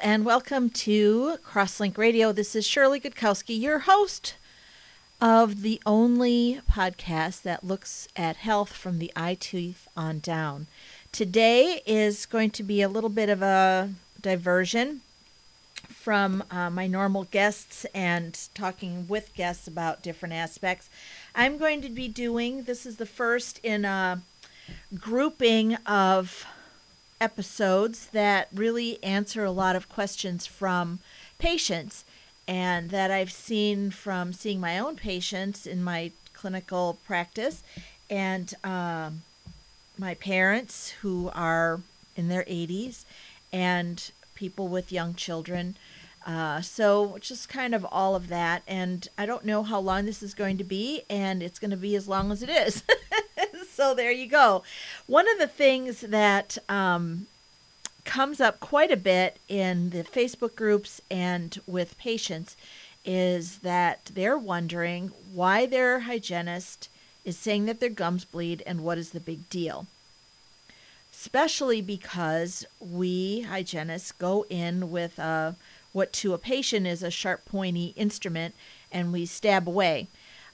and welcome to Crosslink Radio. This is Shirley Gutkowski, your host of the only podcast that looks at health from the eye teeth on down. Today is going to be a little bit of a diversion from my normal guests and talking with guests about different aspects. I'm going to be doing, this is the first in a grouping of episodes that really answer a lot of questions from patients and that I've seen from seeing my own patients in my clinical practice and my parents who are in their 80s and people with young children. So just kind of all of that. And I don't know how long this is going to be, and it's going to be as long as it is. So there you go. One of the things that comes up quite a bit in the Facebook groups and with patients is that they're wondering why their hygienist is saying that their gums bleed and what is the big deal. Especially because we hygienists go in with what to a patient is a sharp, pointy instrument, and we stab away.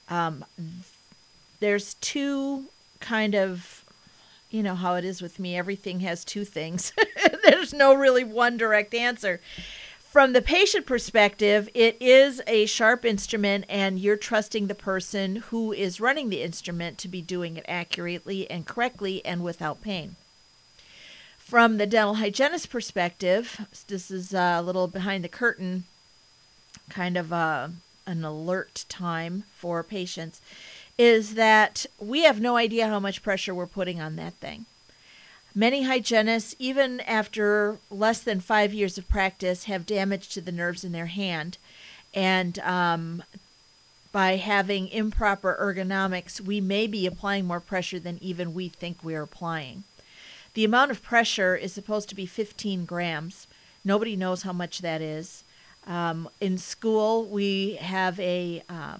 There's two kind of, you know how it is with me, everything has two things. There's no really one direct answer. From the patient perspective, it is a sharp instrument, and you're trusting the person who is running the instrument to be doing it accurately and correctly and without pain. From the dental hygienist perspective, this is a little behind the curtain, kind of an alert time for patients, is that we have no idea how much pressure we're putting on that thing. Many hygienists, even after less than 5 years of practice, have damage to the nerves in their hand. And by having improper ergonomics, we may be applying more pressure than even we think we're applying. The amount of pressure is supposed to be 15 grams. Nobody knows how much that is. In school, we have a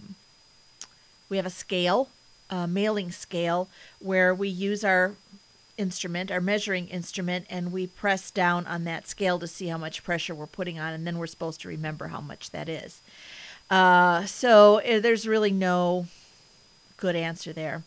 scale, a mailing scale, where we use our instrument, our measuring instrument, and we press down on that scale to see how much pressure we're putting on, and then we're supposed to remember how much that is. So there's really no good answer there,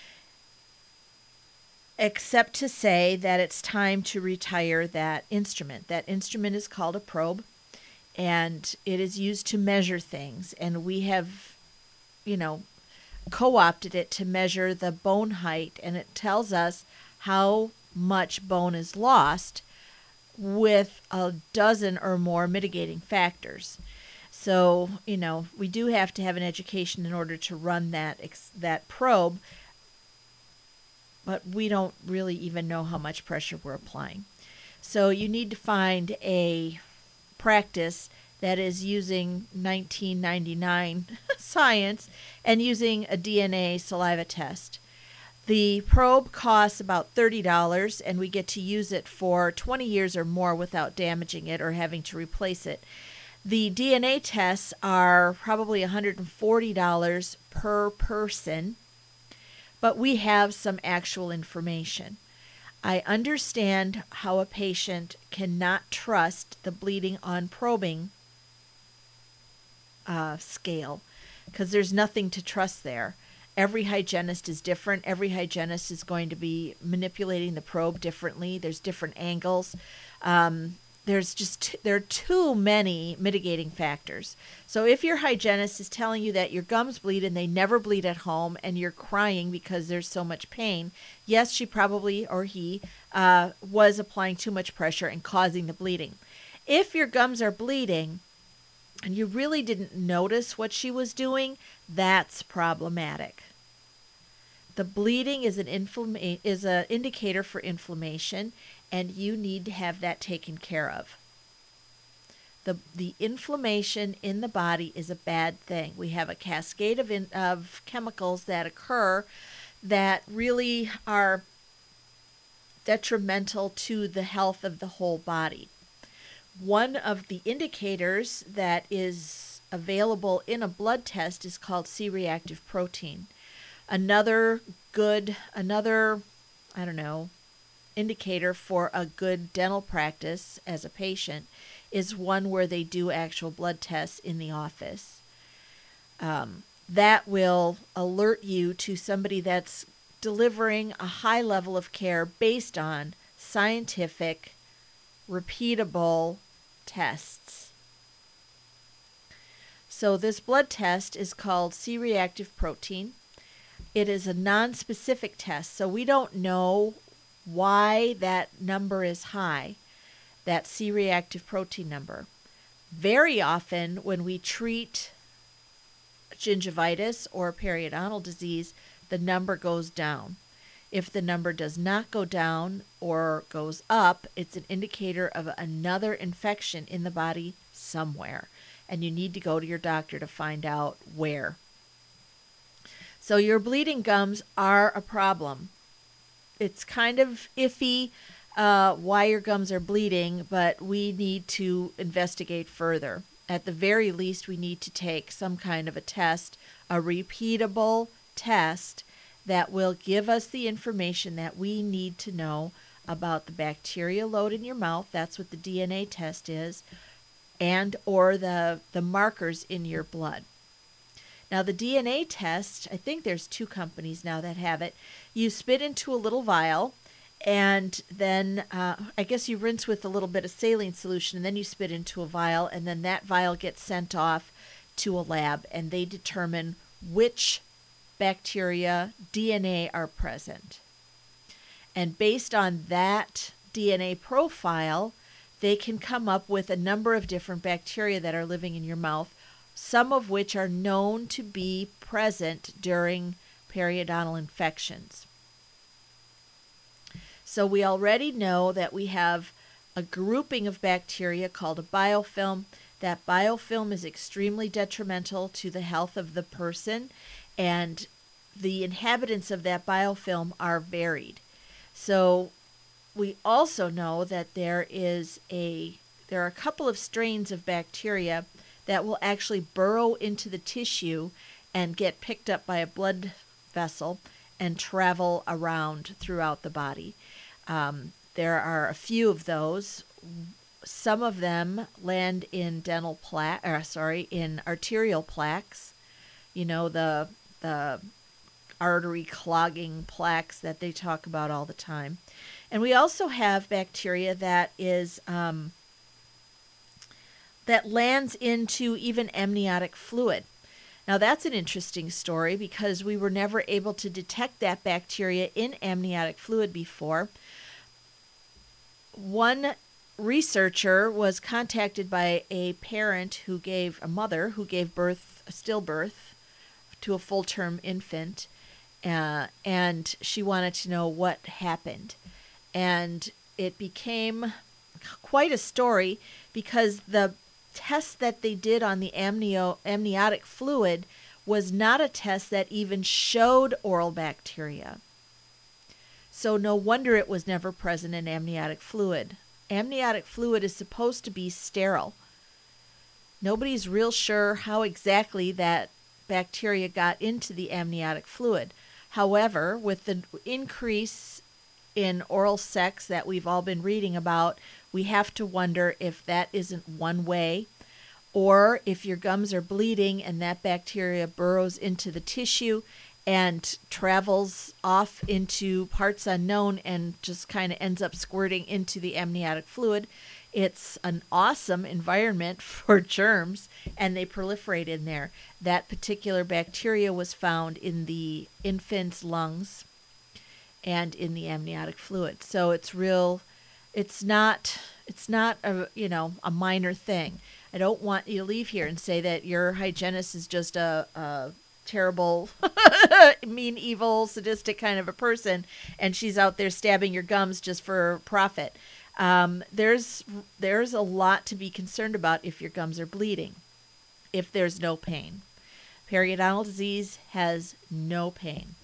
except to say that it's time to retire that instrument. That instrument is called a probe, and it is used to measure things, and we have, co-opted it to measure the bone height, and it tells us how much bone is lost with a dozen or more mitigating factors. So, we do have to have an education in order to run that probe, but we don't really even know how much pressure we're applying. So you need to find a practice that is using 1999 science and using a DNA saliva test. The probe costs about $30, and we get to use it for 20 years or more without damaging it or having to replace it. The DNA tests are probably $140 per person, but we have some actual information. I understand how a patient cannot trust the bleeding on probing scale because there's nothing to trust there. Every hygienist is different. Every hygienist is going to be manipulating the probe differently. There's different angles. There are too many mitigating factors. So if your hygienist is telling you that your gums bleed and they never bleed at home and you're crying because there's so much pain, yes, she probably, or he, was applying too much pressure and causing the bleeding. If your gums are bleeding and you really didn't notice what she was doing, that's problematic. The bleeding is an indicator for inflammation, and you need to have that taken care of. The inflammation in the body is a bad thing. We have a cascade of chemicals that occur that really are detrimental to the health of the whole body. One of the indicators that is available in a blood test is called C-reactive protein. Another indicator for a good dental practice as a patient is one where they do actual blood tests in the office. That will alert you to somebody that's delivering a high level of care based on scientific, repeatable tests. So this blood test is called C-reactive protein. It is a non-specific test, so we don't know why that number is high, that C-reactive protein number. Very often when we treat gingivitis or periodontal disease, the number goes down. If the number does not go down or goes up, it's an indicator of another infection in the body somewhere, and you need to go to your doctor to find out where. So your bleeding gums are a problem. It's kind of iffy why your gums are bleeding, but we need to investigate further. At the very least, we need to take some kind of a test, a repeatable test that will give us the information that we need to know about the bacteria load in your mouth. That's what the DNA test is, and or the markers in your blood. Now, the DNA test, I think there's 2 companies now that have it. You spit into a little vial, and then I guess you rinse with a little bit of saline solution, and then you spit into a vial, and then that vial gets sent off to a lab, and they determine which bacteria DNA are present. And based on that DNA profile, they can come up with a number of different bacteria that are living in your mouth, some of which are known to be present during periodontal infections. So we already know that we have a grouping of bacteria called a biofilm. That biofilm is extremely detrimental to the health of the person, and the inhabitants of that biofilm are varied. So we also know that there are a couple of strains of bacteria that will actually burrow into the tissue and get picked up by a blood vessel and travel around throughout the body. There are a few of those. Some of them land in in arterial plaques. You know, the artery clogging plaques that they talk about all the time. And we also have bacteria that is that lands into even amniotic fluid. Now that's an interesting story because we were never able to detect that bacteria in amniotic fluid before. One researcher was contacted by a mother who gave birth, a stillbirth, to a full-term infant, and she wanted to know what happened. And it became quite a story because the test that they did on the amniotic fluid was not a test that even showed oral bacteria. So no wonder it was never present in amniotic fluid. Amniotic fluid is supposed to be sterile. Nobody's real sure how exactly that bacteria got into the amniotic fluid. However, with the increase in oral sex that we've all been reading about, we have to wonder if that isn't one way, or if your gums are bleeding and that bacteria burrows into the tissue and travels off into parts unknown and just kind of ends up squirting into the amniotic fluid. It's an awesome environment for germs, and they proliferate in there. That particular bacteria was found in the infant's lungs and in the amniotic fluid. So it's not a minor thing. I don't want you to leave here and say that your hygienist is just a terrible, mean, evil, sadistic kind of a person, and she's out there stabbing your gums just for profit. There's a lot to be concerned about if your gums are bleeding, if there's no pain. Periodontal disease has no pain.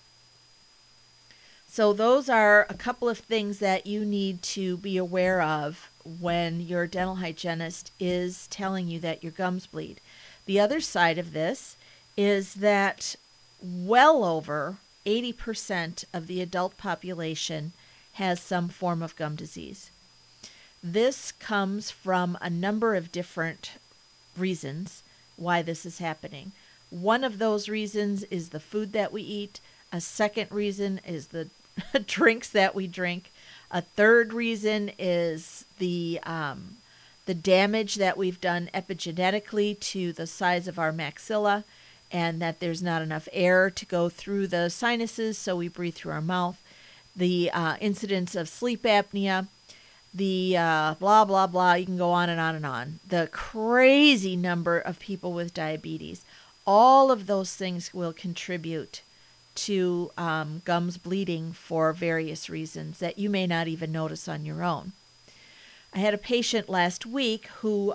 So those are a couple of things that you need to be aware of when your dental hygienist is telling you that your gums bleed. The other side of this is that well over 80% of the adult population has some form of gum disease. This comes from a number of different reasons why this is happening. One of those reasons is the food that we eat. A second reason is the drinks that we drink. A third reason is the damage that we've done epigenetically to the size of our maxilla, and that there's not enough air to go through the sinuses, so we breathe through our mouth. The incidence of sleep apnea, the blah, blah, blah. You can go on and on and on. The crazy number of people with diabetes. All of those things will contribute to gums bleeding for various reasons that you may not even notice on your own. I had a patient last week who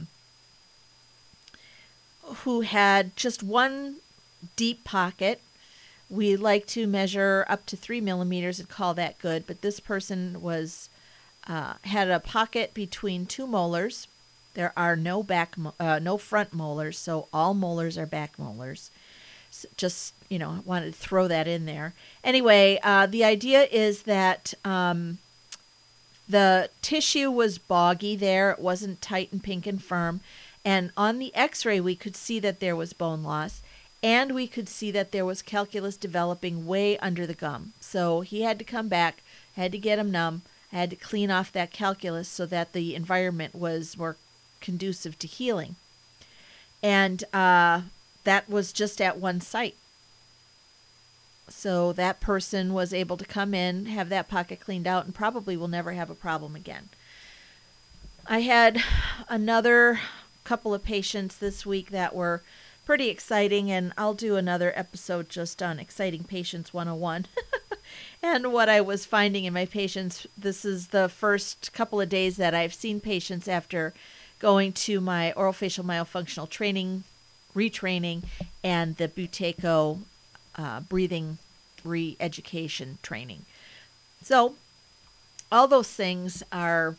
had just one deep pocket. We like to measure up to 3 millimeters and call that good, but this person was had a pocket between 2 molars. There are no front molars, so all molars are back molars. So just, I wanted to throw that in there. Anyway, the idea is that the tissue was boggy there. It wasn't tight and pink and firm. And on the x-ray, we could see that there was bone loss. And we could see that there was calculus developing way under the gum. So he had to come back, had to get him numb, had to clean off that calculus so that the environment was more conducive to healing. And that was just at one site. So that person was able to come in, have that pocket cleaned out, and probably will never have a problem again. I had another couple of patients this week that were pretty exciting, and I'll do another episode just on Exciting Patients 101. And what I was finding in my patients, this is the first couple of days that I've seen patients after going to my orofacial myofunctional training, retraining, and the Buteyko breathing re-education training. So all those things are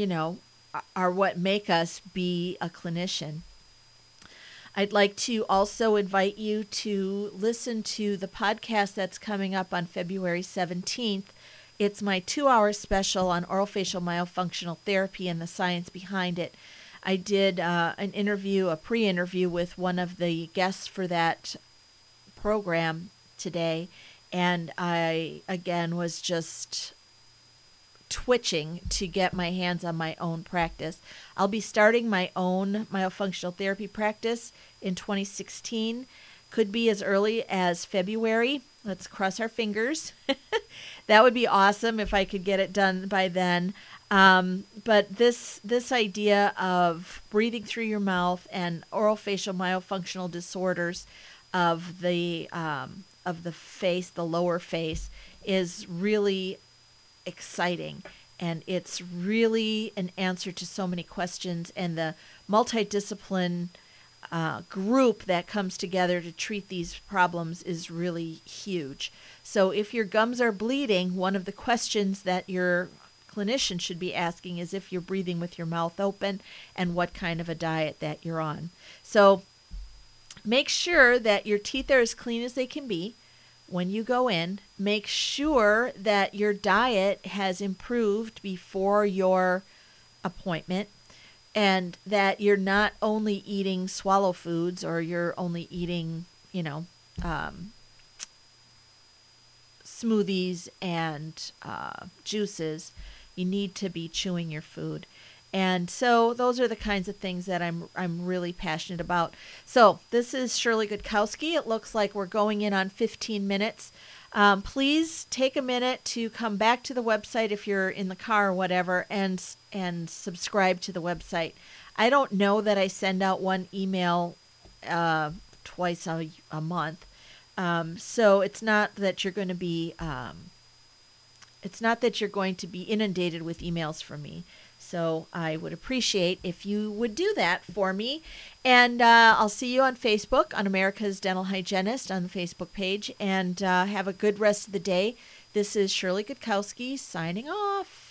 what make us be a clinician. I'd like to also invite you to listen to the podcast that's coming up on February 17th. It's my 2-hour special on orofacial myofunctional therapy and the science behind it. I did an interview, a pre-interview with one of the guests for that program today, and I, again, was just twitching to get my hands on my own practice. I'll be starting my own myofunctional therapy practice in 2016. Could be as early as February. Let's cross our fingers. That would be awesome if I could get it done by then. But this idea of breathing through your mouth and orofacial myofunctional disorders of the face, the lower face, is really exciting, and it's really an answer to so many questions, and the multidiscipline group that comes together to treat these problems is really huge. So if your gums are bleeding, one of the questions that your clinician should be asking is if you're breathing with your mouth open and what kind of a diet that you're on. So make sure that your teeth are as clean as they can be when you go in. Make sure that your diet has improved before your appointment, and that you're not only eating swallow foods, or you're only eating, smoothies and juices. You need to be chewing your food. And so those are the kinds of things that I'm really passionate about. So this is Shirley Gutkowski. It looks like we're going in on 15 minutes. Please take a minute to come back to the website if you're in the car or whatever, and subscribe to the website. I don't know that I send out one email twice a month. So it's not that you're going to be inundated with emails from me. So I would appreciate if you would do that for me. And I'll see you on Facebook, on America's Dental Hygienist, on the Facebook page. And have a good rest of the day. This is Shirley Gutkowski signing off.